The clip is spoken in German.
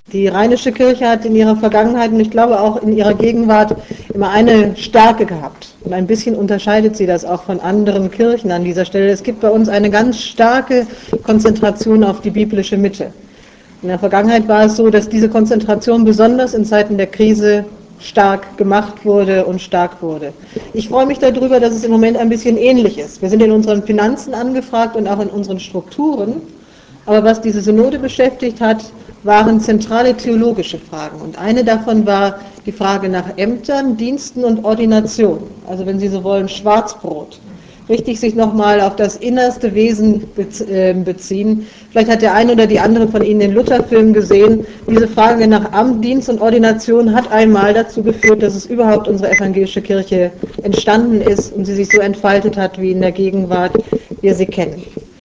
Die Rheinische Kirche hat in ihrer Vergangenheit und ich glaube auch in ihrer Gegenwart immer eine Stärke gehabt. Und ein bisschen unterscheidet sie das auch von anderen Kirchen an dieser Stelle. Es gibt bei uns eine ganz starke Konzentration auf die biblische Mitte. In der Vergangenheit war es so, dass diese Konzentration besonders in Zeiten der Krise stark gemacht wurde und stark wurde. Ich freue mich darüber, dass es im Moment ein bisschen ähnlich ist. Wir sind in unseren Finanzen angefragt und auch in unseren Strukturen. Aber was diese Synode beschäftigt hat, waren zentrale theologische Fragen. Und eine davon war die Frage nach Ämtern, Diensten und Ordination. Also wenn Sie so wollen, Schwarzbrot. Richtig sich nochmal auf das innerste Wesen beziehen. Vielleicht hat der eine oder die andere von Ihnen den Luther-Film gesehen. Diese Frage nach Amt, Dienst und Ordination hat einmal dazu geführt, dass es überhaupt unsere evangelische Kirche entstanden ist und sie sich so entfaltet hat wie in der Gegenwart wir sie kennen.